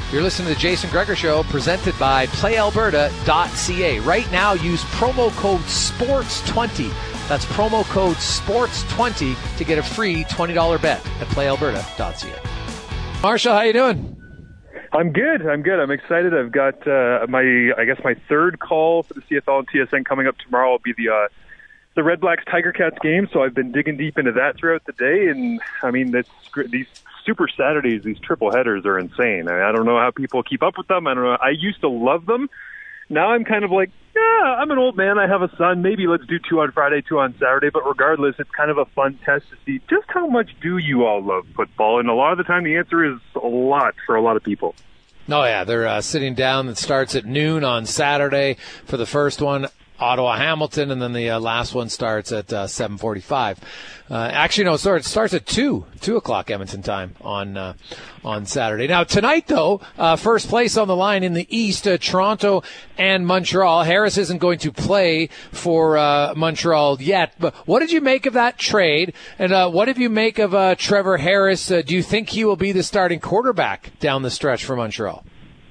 You're listening to the Jason Gregor Show, presented by PlayAlberta.ca. Right now, use promo code SPORTS20. That's promo code SPORTS20 to get a free $20 bet at PlayAlberta.ca. Marshall, how you doing? I'm good. I'm excited. I've got my third call for the CFL and TSN coming up tomorrow. Will be the Red Blacks Tiger Cats game. So I've been digging deep into that throughout the day, and I mean these Super Saturdays, these triple headers are insane. I don't know how people keep up with them. I don't know. I used to love them. Now I'm kind of like, I'm an old man. I have a son. Maybe let's do 2 on Friday, 2 on Saturday. But regardless, it's kind of a fun test to see just how much do you all love football. And a lot of the time, the answer is a lot for a lot of people. Oh, yeah. They're sitting down. It starts at noon on Saturday for the first one, Ottawa-Hamilton, and then the last one starts at 7:45. Actually, no, sorry, it starts at 2 o'clock Edmonton time on Saturday. Now, tonight, though, first place on the line in the East, Toronto and Montreal. Harris isn't going to play for Montreal yet, but what did you make of that trade, and what did you make of Trevor Harris? Do you think he will be the starting quarterback down the stretch for Montreal?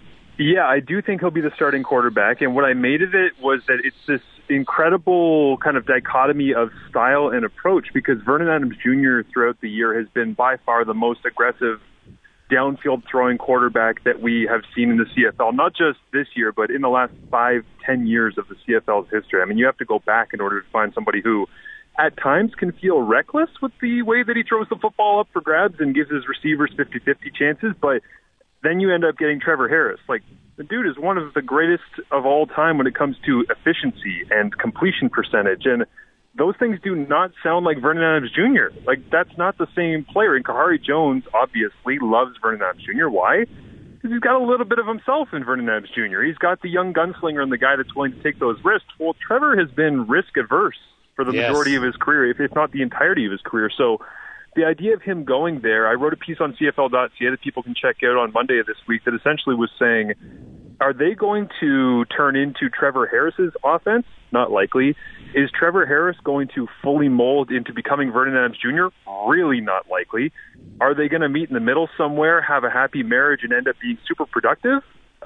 Yeah, I do think he'll be the starting quarterback, and what I made of it was that it's this incredible kind of dichotomy of style and approach, because Vernon Adams Jr. throughout the year has been by far the most aggressive downfield throwing quarterback that we have seen in the CFL, not just this year, but in the last 5-10 years of the CFL's history. I mean, you have to go back in order to find somebody who at times can feel reckless with the way that he throws the football up for grabs and gives his receivers 50-50 chances, but then you end up getting Trevor Harris. Like, the dude is one of the greatest of all time when it comes to efficiency and completion percentage. And those things do not sound like Vernon Adams Jr. Like, that's not the same player. And Kahari Jones obviously loves Vernon Adams Jr. Why? Because he's got a little bit of himself in Vernon Adams Jr. He's got the young gunslinger and the guy that's willing to take those risks. Well, Trevor has been risk-averse for the majority of his career, if not the entirety of his career. So the idea of him going there, I wrote a piece on CFL.ca that people can check out on Monday of this week that essentially was saying, are they going to turn into Trevor Harris's offense? Not likely. Is Trevor Harris going to fully mold into becoming Vernon Adams Jr.? Really not likely. Are they going to meet in the middle somewhere, have a happy marriage, and end up being super productive?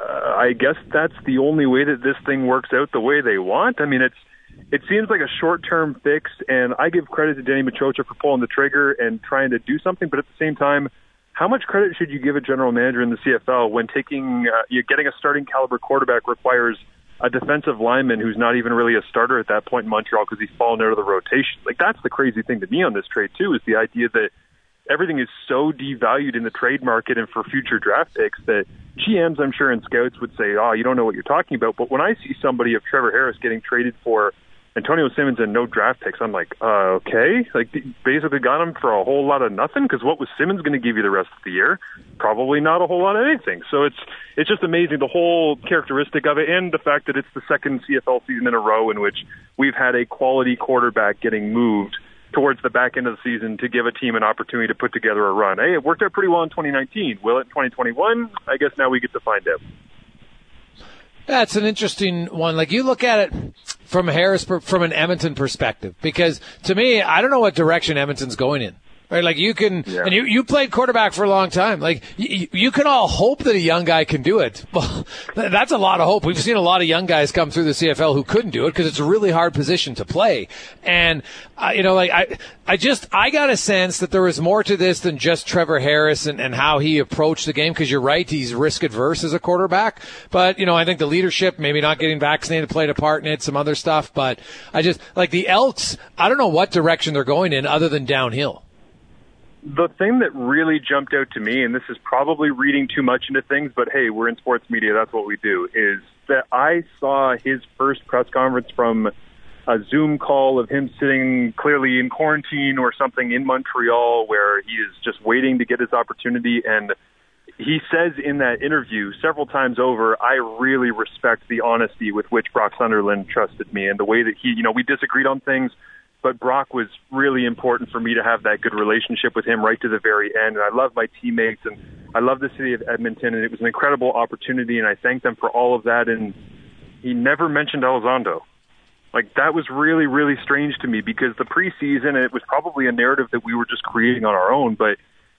I guess that's the only way that this thing works out the way they want. I mean, it seems like a short-term fix, and I give credit to Danny Machocha for pulling the trigger and trying to do something, but at the same time, how much credit should you give a general manager in the CFL when getting a starting caliber quarterback requires a defensive lineman who's not even really a starter at that point in Montreal because he's fallen out of the rotation? Like, that's the crazy thing to me on this trade, too, is the idea that everything is so devalued in the trade market and for future draft picks that GMs, I'm sure, and scouts would say, oh, you don't know what you're talking about. But when I see somebody of Trevor Harris getting traded for Antonio Simmons and no draft picks, I'm like, okay. Like, basically got him for a whole lot of nothing, because what was Simmons going to give you the rest of the year? Probably not a whole lot of anything. So it's just amazing, the whole characteristic of it, and the fact that it's the second CFL season in a row in which we've had a quality quarterback getting moved towards the back end of the season to give a team an opportunity to put together a run. Hey, it worked out pretty well in 2019. Will it in 2021? I guess now we get to find out. That's an interesting one. Like, you look at it from from an Edmonton perspective, because to me, I don't know what direction Edmonton's going in. Right? Like, you can, and you played quarterback for a long time. Like, you can all hope that a young guy can do it. Well, that's a lot of hope. We've seen a lot of young guys come through the CFL who couldn't do it because it's a really hard position to play. And, I got a sense that there was more to this than just Trevor Harris and how he approached the game, because you're right, he's risk adverse as a quarterback. But, I think the leadership, maybe not getting vaccinated, played a part in it, some other stuff. But the Elks, I don't know what direction they're going in other than downhill. The thing that really jumped out to me, and this is probably reading too much into things, but hey, we're in sports media, that's what we do, is that I saw his first press conference from a Zoom call of him sitting clearly in quarantine or something in Montreal, where he is just waiting to get his opportunity. And he says in that interview several times over, I really respect the honesty with which Brock Sunderland trusted me, and the way that we disagreed on things, but Brock was really important for me to have that good relationship with him right to the very end. And I love my teammates, and I love the city of Edmonton, and it was an incredible opportunity, and I thank them for all of that. And he never mentioned Elizondo. Like, that was really, really strange to me, because the preseason, it was probably a narrative that we were just creating on our own, but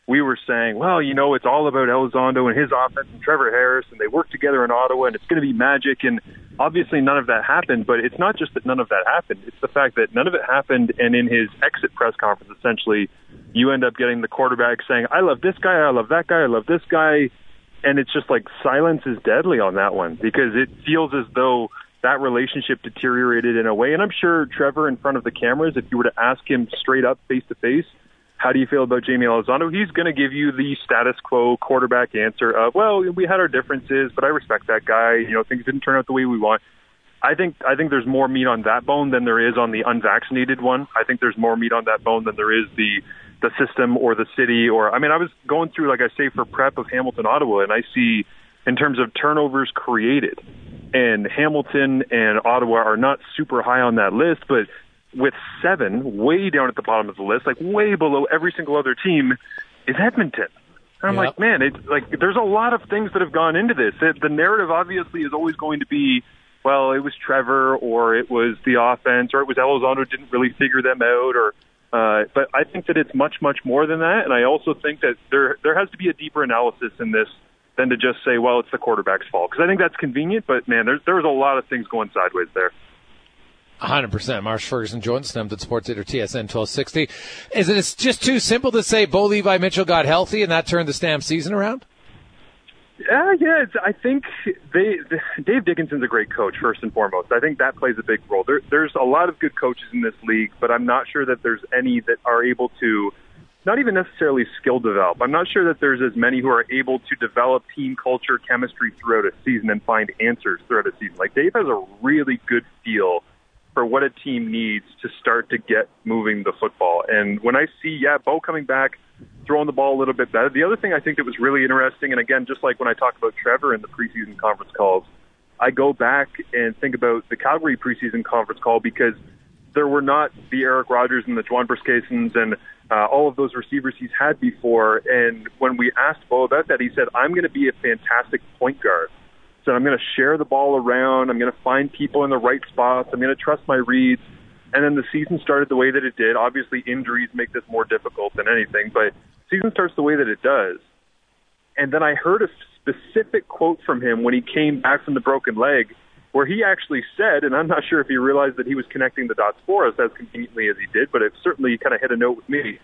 we were saying, well, it's all about Elizondo and his offense and Trevor Harris, and they work together in Ottawa, and it's going to be magic. And obviously none of that happened, but it's not just that none of that happened. It's the fact that none of it happened, and in his exit press conference, essentially, you end up getting the quarterback saying, I love this guy, I love that guy, I love this guy. And it's just like silence is deadly on that one, because it feels as though that relationship deteriorated in a way. And I'm sure Trevor, in front of the cameras, if you were to ask him straight up face-to-face, how do you feel about Jamie Elizondo? He's going to give you the status quo quarterback answer of, well, we had our differences, but I respect that guy. Things didn't turn out the way we want. I think there's more meat on that bone than there is on the unvaccinated one. I think there's more meat on that bone than there is the system or the city. I was going through, like I say, for prep of Hamilton, Ottawa, and I see in terms of turnovers created, and Hamilton and Ottawa are not super high on that list, but with 7 way down at the bottom of the list, like way below every single other team, is Edmonton. And I'm like, man, it's like there's a lot of things that have gone into this. The narrative obviously is always going to be, well, it was Trevor, or it was the offense, or it was Elizondo didn't really figure them out, but I think that it's much, much more than that. And I also think that there has to be a deeper analysis in this than to just say, well, it's the quarterback's fault. Because I think that's convenient, but man, there's a lot of things going sideways there. 100%. Marsh Ferguson joins them at Sports Leader TSN 1260. Is it just too simple to say Bo Levi Mitchell got healthy and that turned the Stamp season around? Yeah. I think Dave Dickinson's a great coach, first and foremost. I think that plays a big role. There's a lot of good coaches in this league, but I'm not sure that there's any that are able to not even necessarily skill develop. I'm not sure that there's as many who are able to develop team culture, chemistry throughout a season and find answers throughout a season. Like, Dave has a really good feel for what a team needs to start to get moving the football. And when I see, Bo coming back, throwing the ball a little bit better. The other thing I think that was really interesting, and again, just like when I talk about Trevor in the preseason conference calls, I go back and think about the Calgary preseason conference call, because there were not the Eric Rogers and the Juan Briscaisons and all of those receivers he's had before. And when we asked Bo about that, he said, I'm going to be a fantastic point guard. So I'm going to share the ball around. I'm going to find people in the right spots. I'm going to trust my reads. And then the season started the way that it did. Obviously, injuries make this more difficult than anything, but season starts the way that it does. And then I heard a specific quote from him when he came back from the broken leg, where he actually said, and I'm not sure if he realized that he was connecting the dots for us as conveniently as he did, but it certainly kind of hit a note with me.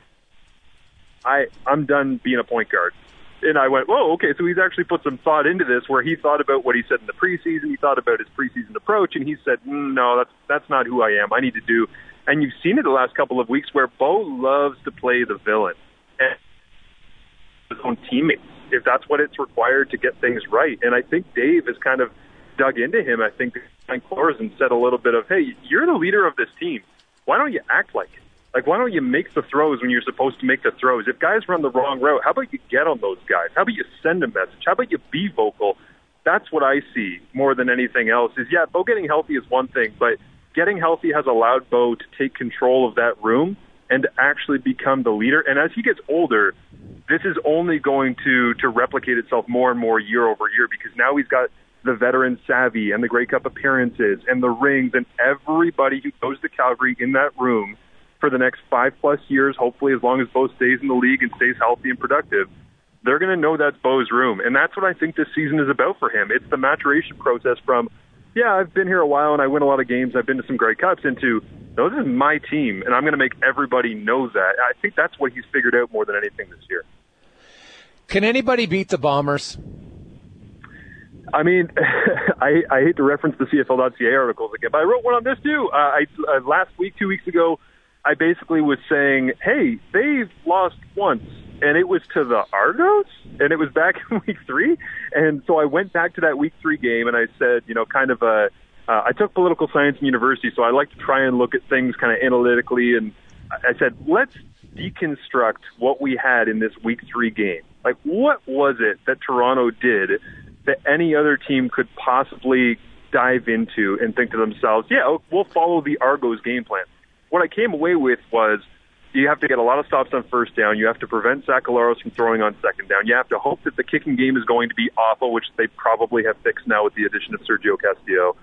I'm done being a point guard. And I went, whoa, okay, so he's actually put some thought into this, where he thought about what he said in the preseason, he thought about his preseason approach, and he said, no, that's not who I am. I need to do, and you've seen it the last couple of weeks where Bo loves to play the villain and his own teammates, if that's what it's required to get things right. And I think Dave has kind of dug into him. I think Frank Floreszen said a little bit of, hey, you're the leader of this team. Why don't you act like it? Like, why don't you make the throws when you're supposed to make the throws? If guys run the wrong route, how about you get on those guys? How about you send a message? How about you be vocal? That's what I see more than anything else is, Bo getting healthy is one thing, but getting healthy has allowed Bo to take control of that room and to actually become the leader. And as he gets older, this is only going to replicate itself more and more year over year, because now he's got the veteran savvy and the Grey Cup appearances and the rings, and everybody who goes to Calgary in that room for the next 5+ years, hopefully as long as Bo stays in the league and stays healthy and productive, they're going to know that's Bo's room. And that's what I think this season is about for him. It's the maturation process from, I've been here a while and I win a lot of games, I've been to some Grey Cups, into, no, this is my team, and I'm going to make everybody know that. I think that's what he's figured out more than anything this year. Can anybody beat the Bombers? I mean, I hate to reference the CFL.ca articles again, but I wrote one on this too. Last week, 2 weeks ago, I basically was saying, hey, they've lost once, and it was to the Argos, and it was back in week 3. And so I went back to that week 3 game, and I said, I took political science in university, so I like to try and look at things kind of analytically. And I said, let's deconstruct what we had in this week 3 game. Like, what was it that Toronto did that any other team could possibly dive into and think to themselves, we'll follow the Argos game plan? What I came away with was, you have to get a lot of stops on first down. You have to prevent Sakalaros from throwing on second down. You have to hope that the kicking game is going to be awful, which they probably have fixed now with the addition of Sergio Castillo.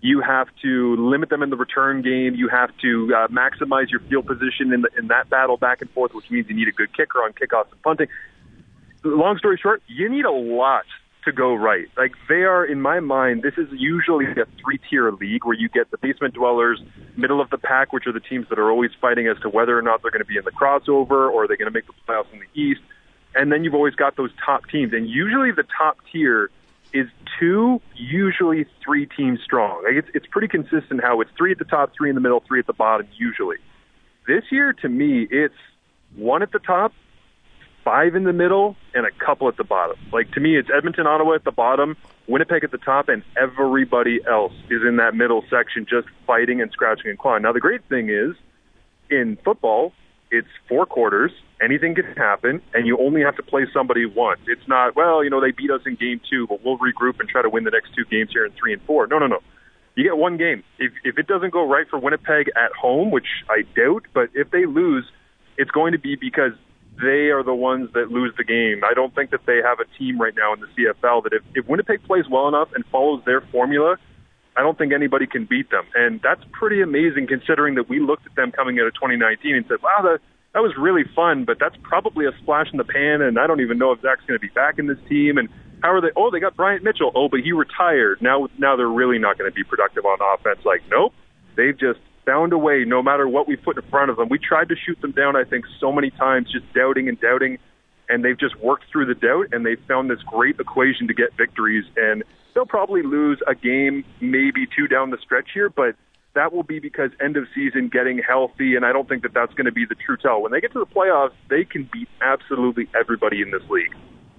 You have to limit them in the return game. You have to maximize your field position in that battle back and forth, which means you need a good kicker on kickoffs and punting. Long story short, you need a lot to go right. Like, they are, in my mind, this is usually a 3-tier league where you get the basement dwellers, middle of the pack, which are the teams that are always fighting as to whether or not they're going to be in the crossover or are they going to make the playoffs in the East. And then you've always got those top teams. And usually the top tier is 2, usually 3 teams strong. Like, it's pretty consistent how it's 3 at the top, 3 in the middle, 3 at the bottom usually. This year, to me, it's 1 at the top, 5 in the middle, and a couple at the bottom. Like, to me, it's Edmonton, Ottawa at the bottom, Winnipeg at the top, and everybody else is in that middle section just fighting and scratching and clawing. Now, the great thing is, in football, it's 4 quarters, anything can happen, and you only have to play somebody once. It's not, well, they beat us in game 2, but we'll regroup and try to win the next 2 games here in 3 and 4. No. You get 1 game. If it doesn't go right for Winnipeg at home, which I doubt, but if they lose, it's going to be because they are the ones that lose the game. I don't think that they have a team right now in the CFL that if Winnipeg plays well enough and follows their formula, I don't think anybody can beat them. And that's pretty amazing considering that we looked at them coming out of 2019 and said, wow, that was really fun, but that's probably a splash in the pan, and I don't even know if Zach's going to be back in this team. And how are they? Oh, they got Bryant Mitchell. Oh, but he retired. Now they're really not going to be productive on offense. Like, nope. They've just found a way no matter what we put in front of them. We tried to shoot them down, I think, so many times, just doubting, and they've just worked through the doubt, and they've found this great equation to get victories. And they'll probably lose a game, maybe 2 down the stretch here, but that will be because end of season getting healthy, and I don't think that that's going to be the true tell. When they get to the playoffs, they can beat absolutely everybody in this league.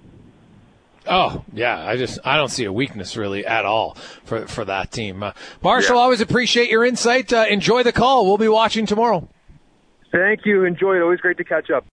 Oh, yeah, I don't see a weakness really at all for that team. Marshall, always appreciate your insight. Enjoy the call. We'll be watching tomorrow. Thank you. Enjoy it. Always great to catch up.